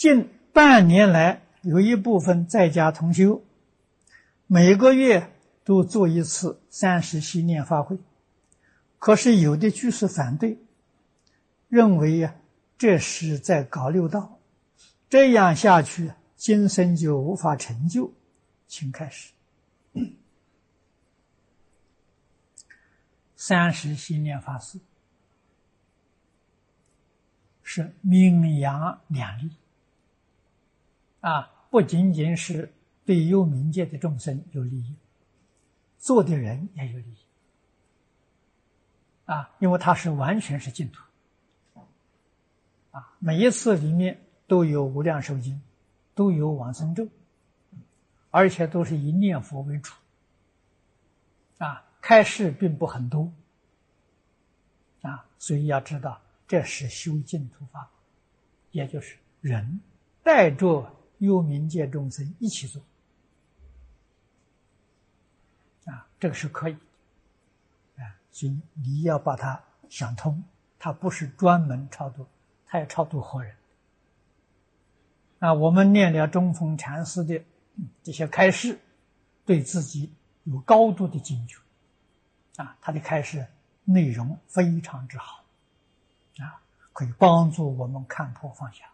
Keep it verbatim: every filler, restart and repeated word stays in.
近半年来，有一部分在家同修，每个月都做一次三时系念法会。可是有的居士反对，认为呀、啊，这是在搞六道，这样下去，今生就无法成就。请开始。三时系念法事是名扬两利啊，不仅仅是对幽冥界的众生有利益，做的人也有利益啊，因为它是完全是净土啊，每一次里面都有无量寿经，都有往生咒，而且都是以念佛为主啊，开示并不很多啊，所以要知道这是修净土法，也就是人带着幽冥界众生一起做啊，这个是可以啊，所以你要把它想通，它不是专门超度，它要超度活人啊。我们念了中峰禅师的这些开示，对自己有高度的警觉啊，他的开示内容非常之好啊，可以帮助我们看破放下。